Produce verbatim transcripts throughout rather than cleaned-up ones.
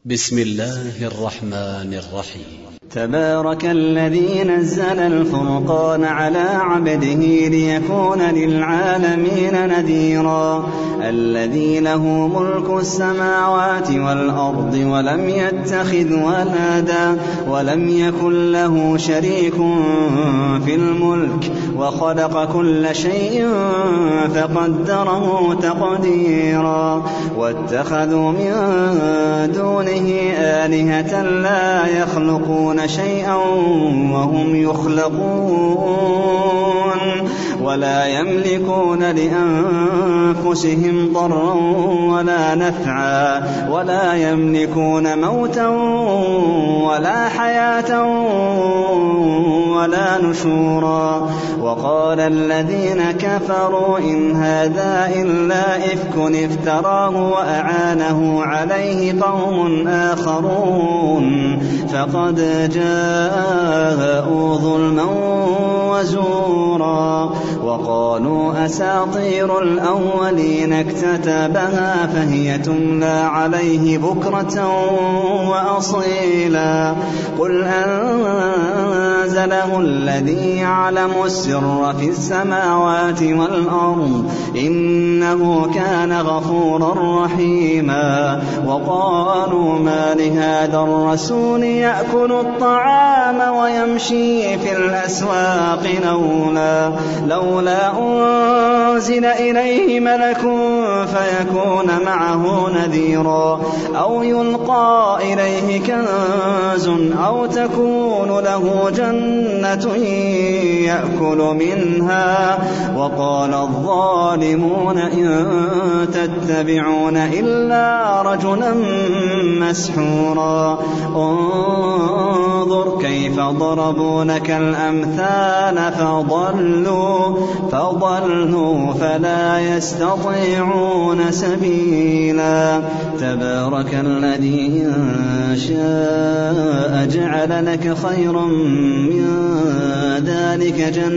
بسم الله الرحمن الرحيم. تبارك الذي نزل الفرقان على عبده ليكون للعالمين نذيرا الذي له ملك السماوات والأرض ولم يتخذ ولدا ولم يكن له شريك في الملك وخلق كل شيء فقدره تقديرا واتخذوا من دونه آلهة لا يخلقون شيئا وهم يخلقون ولا يملكون لأنفسهم ضرا ولا نفعا ولا يملكون موتا ولا حياة ولا نشورا وقال الذين كفروا إن هذا إلا إفك افتراه وأعانه عليه قوم آخرون فقد جاءوا ظلما وزورا وقالوا أساطير الأولين اكتتبها فهي تملى عليه بكرة وأصيلا قل أنزله الذي يعلم السر في السماوات والأرض إنه كان غفورا رحيما وقالوا ما لهذا الرسول يأكل الطعام ويمشي في الأسواق لولا, لولا أنزل إليه ملك فيكون معه نذيرا أو يلقى إليه كنز أو تكون له جنة يأكل منها وقال الظالمون إن تتبعون إلا رجلا مسحورا انظر كيف ضربوا لك الأمثال فضلوا, فضلوا فلا يستطيعون سبيلا تبارك الذي إن شاء جعل لك خيرا من ذلك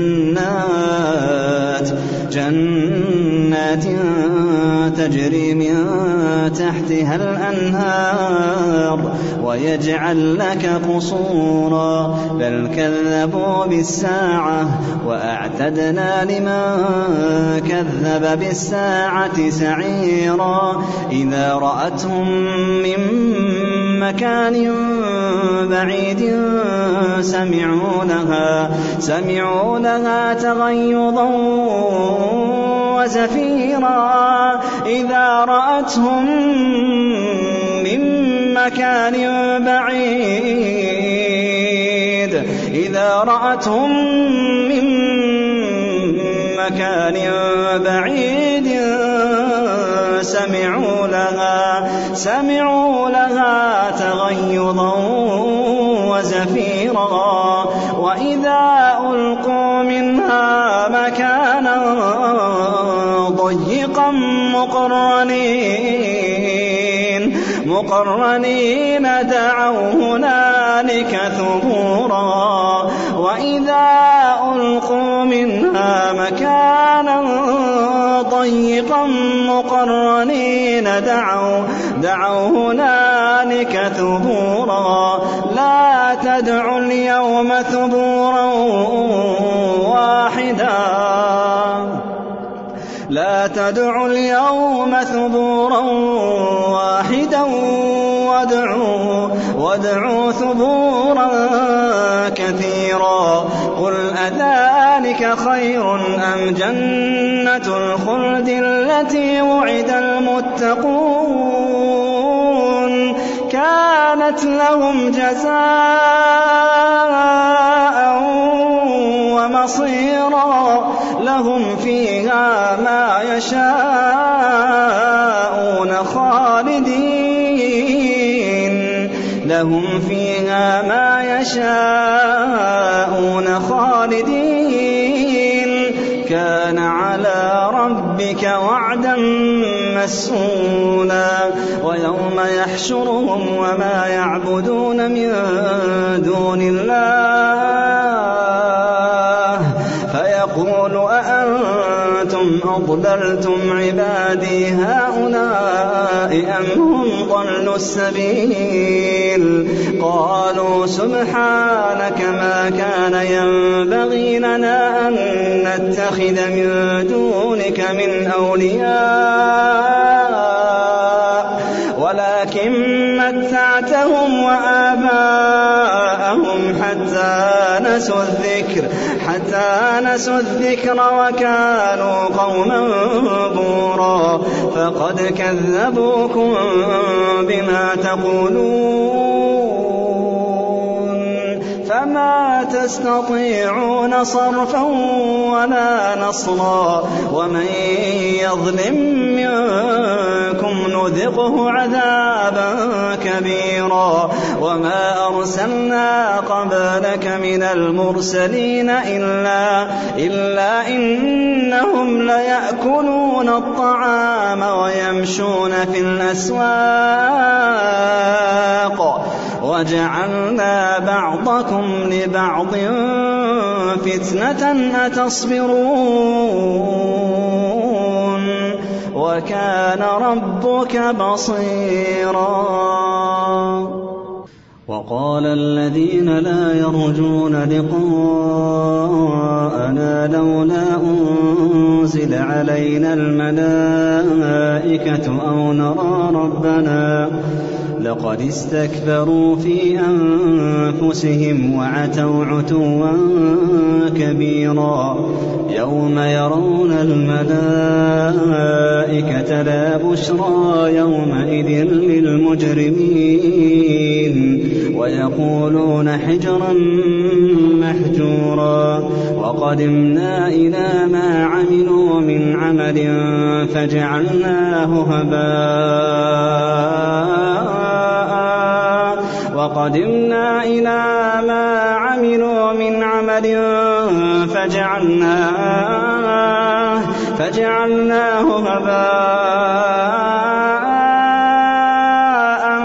جنات, جنات تجري من تحتها الأنهار ويجعل لك قصورا بل كذبوا بالساعة وأعتدنا لمن كذب بالساعة سعيرا إذا رأتهم من مكان بعيد سمعوا لها, سمعوا لها تغيظا وزفيرا إذا رأتهم من مكان بعيد إذا رأتهم من مكان بعيد سمعوا لها, سمعوا لها تغيظا وزفيرا وإذا ألقوا منها مكانا ضيقا مقرنين, مقرنين دعوا هنالك ثبورا وإذا ألقوا منها مكانا ضيقا مقرنين دعوا, دعوا هنالك ثبورا لا تدعوا اليوم ثبورا واحدا لا تدعوا اليوم ثبورا واحدا وادعوا, وادعوا ثبورا كثيرا قل أذلك خير أم جنة الخلد التي وعد المتقون كانت لهم جزاء ومصيرا لهم فيها ما يشاءون خالدين لهم فيها ما يشاءون خالدين كان على ربك وعدا مسئولا ويوم يحشرهم وما يعبدون من دون الله فيقول أأنتم أضللتم عبادي هؤلاء أم هم ضلوا السبيل قالوا سبحانك ما كان ينبغي لنا أن نتخذ من دونك من أولياء ولكن متعتهم وآباءهم حتى نسوا الذكر حتى نسوا الذكر وكانوا قوما بورا فقد كذبوكم بما تقولون فما تستطيعون صرفا ولا نصرا ومن يظلم منكم نذقه عذابا كبيرا وما أرسلنا قبلك من المرسلين إلا, إلا إنهم ليأكلون الطعام ويمشون في الأسواق وجعلنا بعضكم لبعض فتنة أتصبرون وكان ربك بصيرا وقال الذين لا يرجون لقاءنا لولا أنزل علينا الملائكة أو نرى ربنا لقد استكبروا في أنفسهم وعتوا عتوا كبيرا يوم يرون الملائكة لا بشرى يومئذ للمجرمين ويقولون حجرا محجورا وقدمنا إلى ما عملوا من عمل فجعلناه هباء وقدمنا إلى ما عملوا من عمل فجعلناه فجعلناه هباء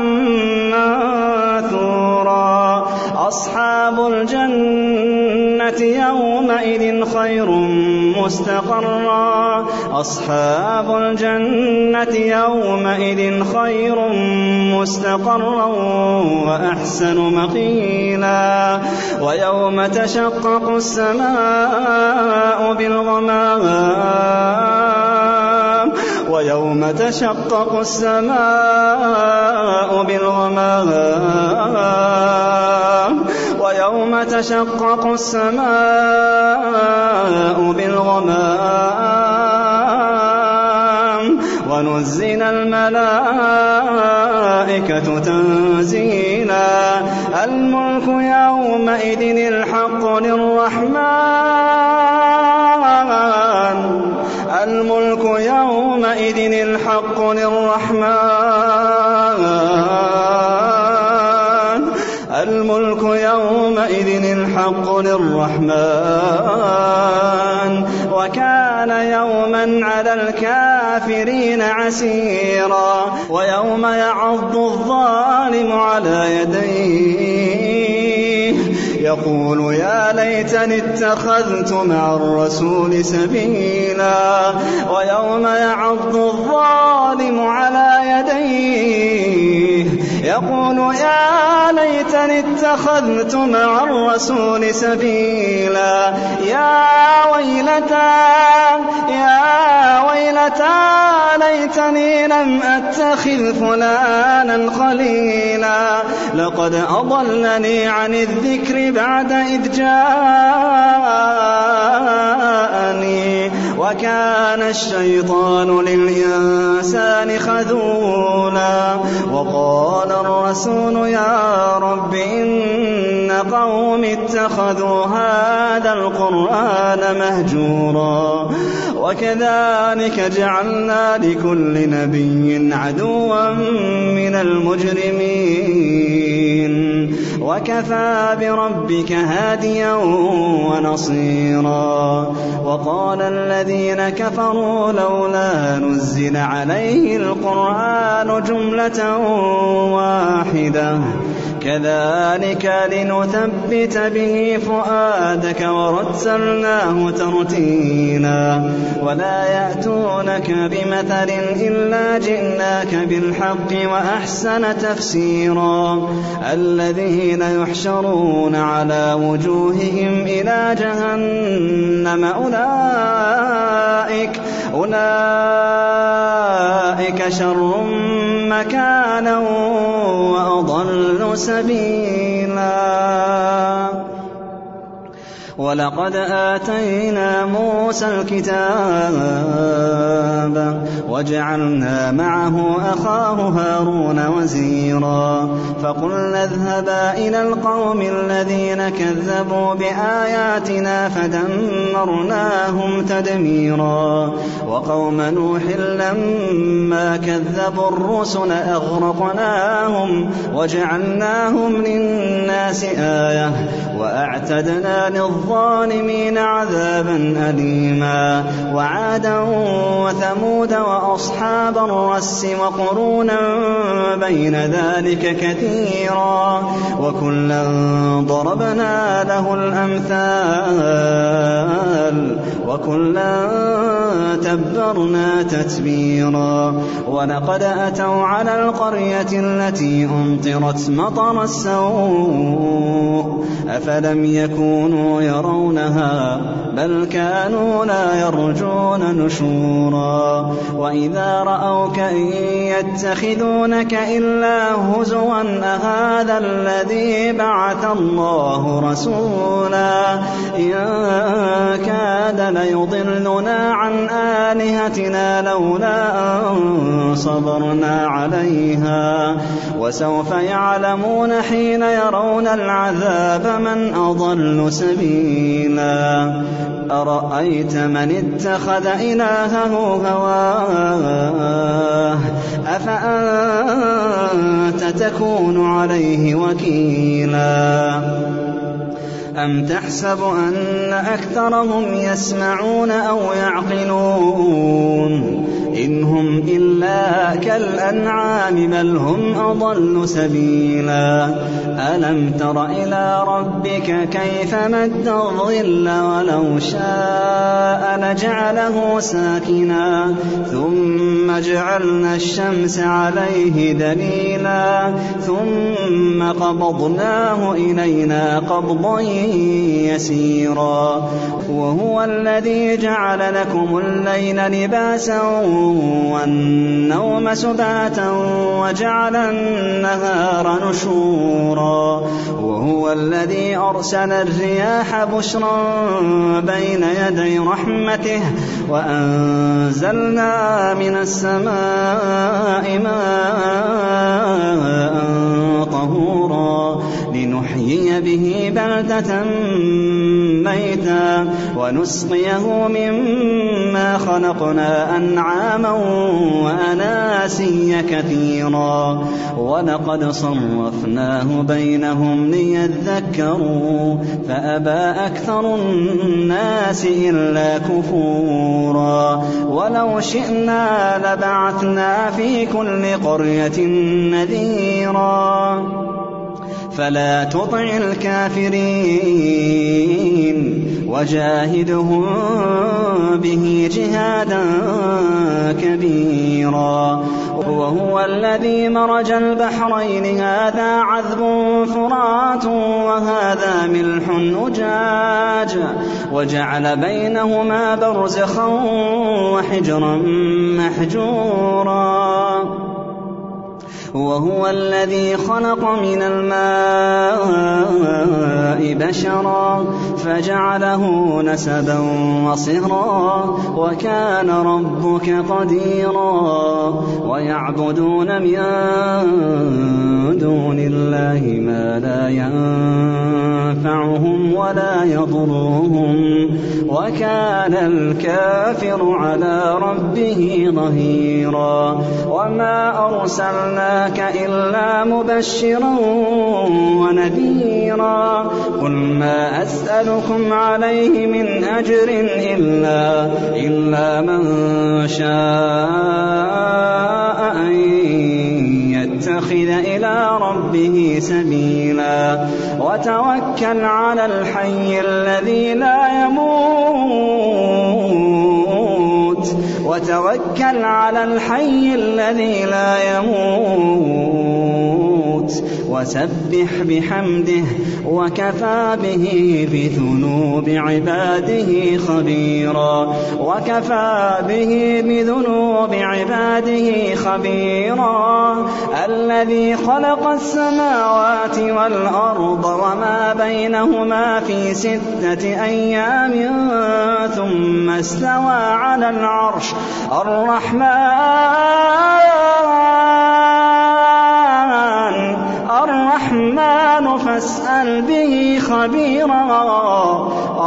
منثورا أصحاب الجنة يومئذ خير مستقرا أصحاب الجنة يومئذ خير مستقرا وأحسن مقيلا ويوم تشقق السماء بالغمام ويوم تشقق السماء بالغمام ويوم تشقق السماء بالغمام ونزل الملائكة تنزيلا الملك يومئذ الحق للرحمن الملك يومئذ الحق للرحمن الملك يومئذ الحق للرحمن وكان يوما على الكافرين عسيرا ويوم يعض الظالم على يديه يقول يا ليتني اتخذت مع الرسول سبيلا ويوم يعض الظالم على يديه يقول يا ليتني اتخذت مع الرسول سبيلا يا ويلتى يا ويلتى ليتني لم أتخذ فلانا خليلا لقد أضلني عن الذكر بعد إذ جاءني وكان الشيطان للإنسان خذولا وقال الرسول يا رب إن قوم اتخذوا هذا القرآن مهجورا وكذلك جعلنا لكل نبي عدوا من المجرمين وكفى بربك هاديا ونصيرا وقال الذين كفروا لولا نزل عليه القرآن جملة واحدة كذلك لنثبت به فؤادك ورتلناه ترتيلا ولا يأتونك بمثل إلا جئناك بالحق وأحسن تفسيرا الذين يحشرون على وجوههم إلى جهنم أولئك أولئك شر مكانا وأضل سبيلا ولقد آتينا موسى الكتاب وجعلنا معه أخاه هارون وزيرا فقلنا اذهبا إلى القوم الذين كذبوا بآياتنا فدمرناهم تدميرا وقوم نوح لما كذبوا الرسل أغرقناهم وجعلناهم للناس آية وأعتدنا للظالمين عذابا أليما وعادا وثمود وأصحاب الرس وقرونا بين ذلك كثيرا وكلا ضربنا له الأمثال وكلا تبرنا تتبيرا ولقد أتوا على القرية التي أمطرت مطر السوء أفلم يكونوا يرونها بل كانوا لا يرجون نشورا وإذا رأوك إن يتخذونك إلا هزوا أهذا الذي بعث الله رسولا إن كاد ليضلنا عن آلهتنا لولا أن صبرنا عليها وسوف يعلمون حين يرون العذاب من أضل سبيلا أرأيت من اتخذ إلهه هواه أفأنت تكون عليه وكيلا أم تحسب أن أكثرهم يسمعون أو يعقلون إن هم إلا كالأنعام بل هم أضل سبيلا ألم تر إلى ربك كيف مد الظل ولو شاء لجعله ساكنا ثم جعلنا الشمس عليه دليلا ثم قبضناه إلينا قبضا يسيرا وهو الذي جعل لكم الليل لباسا والنوم سباتا وجعل النهار نشورا وهو الذي أرسل الرياح بشرا بين يدي رحمته وأنزلنا من السماء ماء طهورا لنحيي به بلدة ميتا ونسقيه مما خلقنا أنعاما وأناسيا كثيرا ولقد صرفناه بينهم ليذكروا فأبى أكثر الناس إلا كفورا ولو شئنا لبعثنا في كل قرية نذيرا فلا تطع الكافرين وجاهدهم به جهادا كبيرا وهو الذي مرج البحرين هذا عذب فرات وهذا ملح أجاج وجعل بينهما برزخا وحجرا محجورا وهو الذي خلق من الماء بشرا فجعله نسبا وصهرا وكان ربك قديرا ويعبدون من دون الله ما لا ينفعهم ولا يضرهم وكان الكافر على ربه ظهيرا وما أرسلناك إلا مبشرا ونذيرا قل ما أسألكم عليه من أجر إلا, إلا من شاء أن يتخذ إلى ربه سبيلا وتوكل على الحي الذي لا يموت وتوكل على الحي الذي لا يموت وسبح بحمده وكفى به بذنوب عباده خبيرا وكفى به بذنوب عباده خبيرا الذي خلق السماوات والأرض وما بينهما في ستة أيام ثم استوى على العرش الرحمن الرحمن فاسأل به خبيرا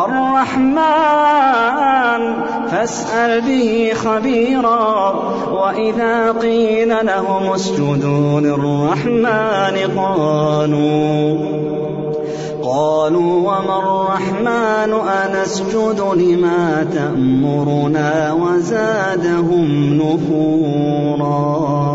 الرحمن فاسأل به خبيرا وإذا قيل لهم اسجدوا للرحمن قالوا قالوا وما الرحمن أنسجد لما تأمرنا وزادهم نفورا.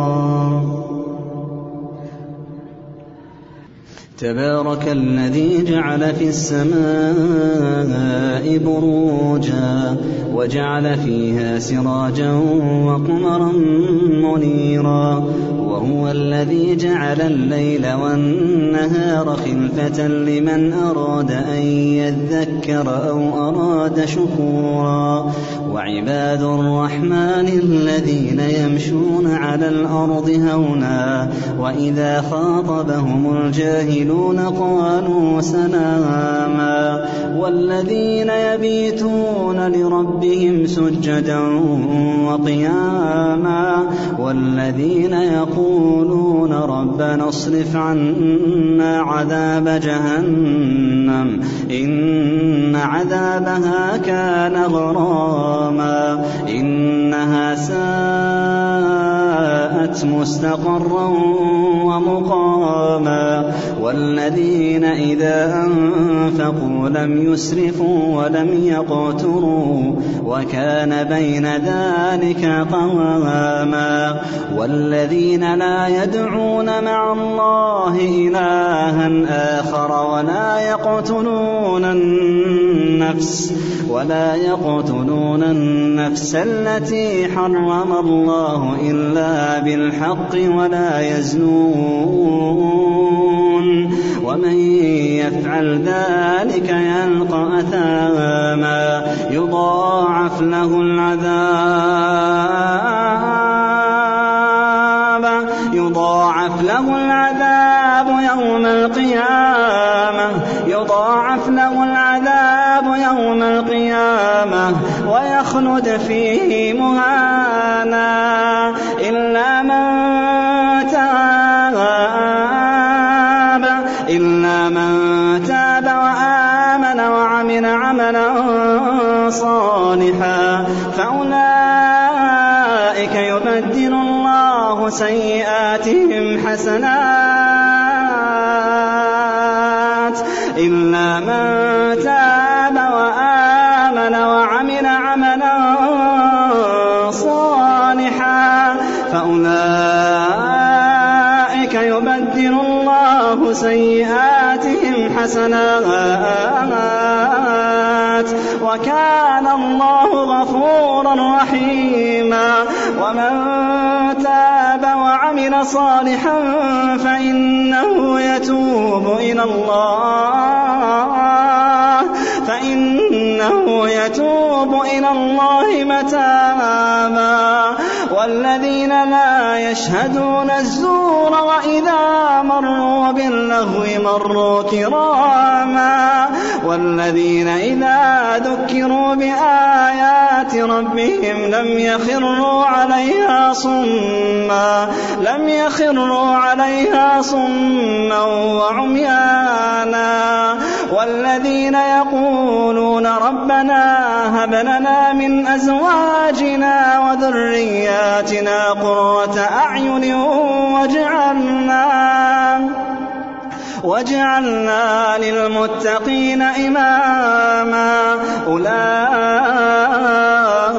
تبارك الذي جعل في السماء بروجا وجعل فيها سراجا وقمرا منيرا وهو الذي جعل الليل والنهار خلفة لمن أراد أن يذكر أو أراد شكورا وعباد الرحمن الذين يمشون على الأرض هونا وإذا خاطبهم الجاهلون قالوا سلاما والذين يبيتون لربهم سجدا وقياما والذين يقولون ربنا اصرف عنا عذاب جهنم إن عذابها كان غراما إنها ساءت مستقرا ومقاما والذين إذا أنفقوا لم يسرفوا ولم يقتروا وكان بين ذلك قواما والذين لا يدعون مع الله إلها آخر ولا يقتلون النفس ولا يقتلون النفس التي حرم الله إلا بالحق ولا يزنون ومن يفعل ذلك يلقى أثاما يضاعف له العذاب يضاعف له العذاب يوم القيامة يضاعف له العذاب يوم القيامة ويخلد فيه مهانا إلا من تاب إلا من تاب وآمن وعمل عملا صالحا فأولئك يبدل الله سيئاتهم حسنات إلا من تاب وآمن وعمل عملا صالحا فأولئك يبدل الله سيئاتهم حسنات وكان الله غفورا رحيما ومن تاب وعمل صالحا فإنه يتوب إلى الله فإنه يتوب إلى الله متابا والذين لا يشهدون الزور وإذا مروا باللغو مروا كراما والذين إذا ذكروا بآيات ربهم لم يخروا عليها صما لم يخروا عليها صما وعميانا والذين يقولون ربنا هب لنا من أزواجنا وذرياتنا قرة أعين وجعلنا وجعلنا للمتقين إماما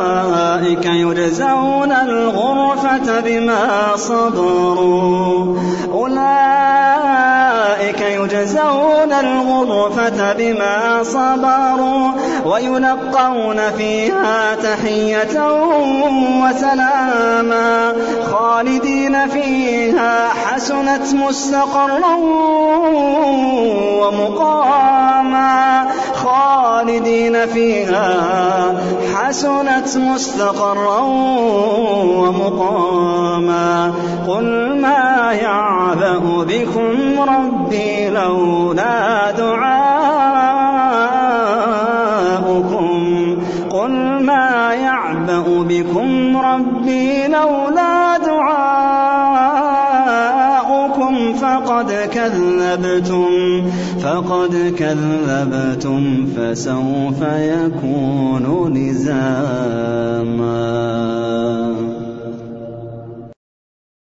أولئك يجزون الغرفة بما صبروا أولئك يجزون الغرفة بما صبروا ويلقون فيها تحية وسلاما خالدين فيها حسنت مستقرا ومقاما خالدين فيها حسنت مستقرا ومقاما قل ما يعبأ بكم ربي لولا دعاؤكم قل ما يعبأ بكم ربي لولا دعاؤكم فقد كذبتم فقد كذبتم فسوف يكون لزاما.